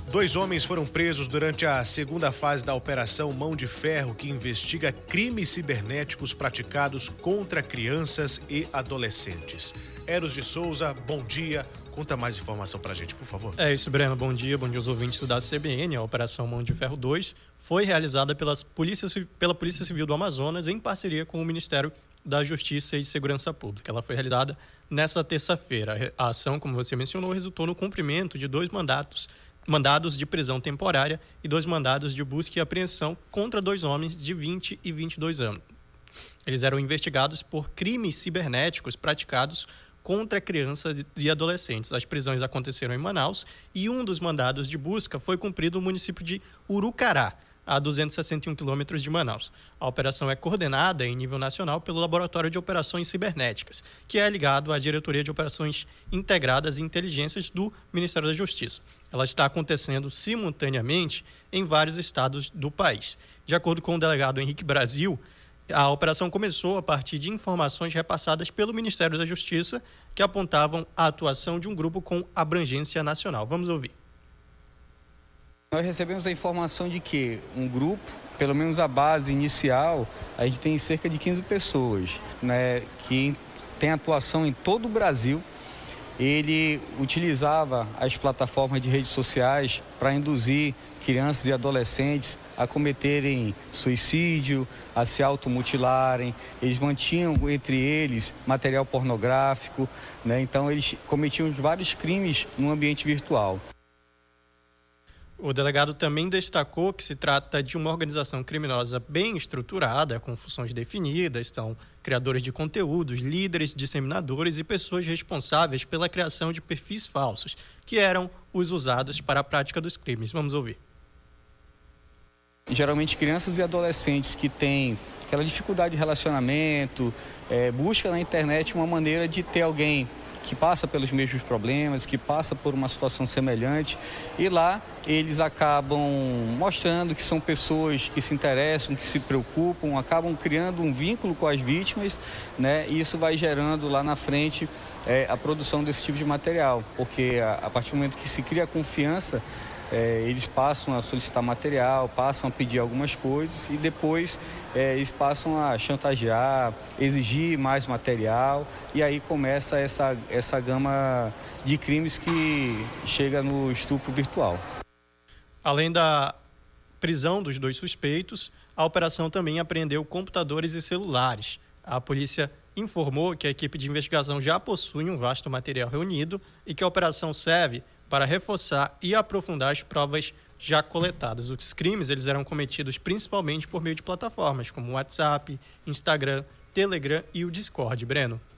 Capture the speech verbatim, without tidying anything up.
Dois homens foram presos durante a segunda fase da Operação Mão de Ferro, que investiga crimes cibernéticos praticados contra crianças e adolescentes. Eros de Souza, bom dia. Conta mais informação pra gente, por favor. É isso, Breno. Bom dia. Bom dia aos ouvintes da C B N. A Operação Mão de Ferro dois foi realizada pelas polícias, pela Polícia Civil do Amazonas em parceria com o Ministério da Justiça e Segurança Pública. Ela foi realizada nessa terça-feira. A ação, como você mencionou, resultou no cumprimento de dois mandatos mandados de prisão temporária e dois mandados de busca e apreensão contra dois homens de vinte e vinte e dois anos. Eles eram investigados por crimes cibernéticos praticados contra crianças e adolescentes. As prisões aconteceram em Manaus e um dos mandados de busca foi cumprido no município de Urucará, a duzentos e sessenta e um quilômetros de Manaus. A operação é coordenada em nível nacional pelo Laboratório de Operações Cibernéticas, que é ligado à Diretoria de Operações Integradas e Inteligências do Ministério da Justiça. Ela está acontecendo simultaneamente em vários estados do país. De acordo com o delegado Henrique Brasil, a operação começou a partir de informações repassadas pelo Ministério da Justiça que apontavam a atuação de um grupo com abrangência nacional. Vamos ouvir. Nós recebemos a informação de que um grupo, pelo menos a base inicial, a gente tem cerca de quinze pessoas, né, que tem atuação em todo o Brasil. Ele utilizava as plataformas de redes sociais para induzir crianças e adolescentes a cometerem suicídio, a se automutilarem. Eles mantinham entre eles material pornográfico, né? Então eles cometiam vários crimes no ambiente virtual. O delegado também destacou que se trata de uma organização criminosa bem estruturada, com funções definidas, são criadores de conteúdos, líderes, disseminadores e pessoas responsáveis pela criação de perfis falsos, que eram os usados para a prática dos crimes. Vamos ouvir. Geralmente crianças e adolescentes que têm aquela dificuldade de relacionamento, é, busca na internet uma maneira de ter alguém que passa pelos mesmos problemas, que passa por uma situação semelhante, e lá eles acabam mostrando que são pessoas que se interessam, que se preocupam, acabam criando um vínculo com as vítimas, né? E isso vai gerando lá na frente é, a produção desse tipo de material, porque a, a partir do momento que se cria confiança, É, eles passam a solicitar material, passam a pedir algumas coisas e depois é, eles passam a chantagear, exigir mais material, e aí começa essa, essa gama de crimes que chega no estupro virtual. Além da prisão dos dois suspeitos, a operação também apreendeu computadores e celulares. A polícia informou que a equipe de investigação já possui um vasto material reunido e que a operação serve para reforçar e aprofundar as provas já coletadas. Os crimes eles eram cometidos principalmente por meio de plataformas como o WhatsApp, Instagram, Telegram e o Discord. Breno.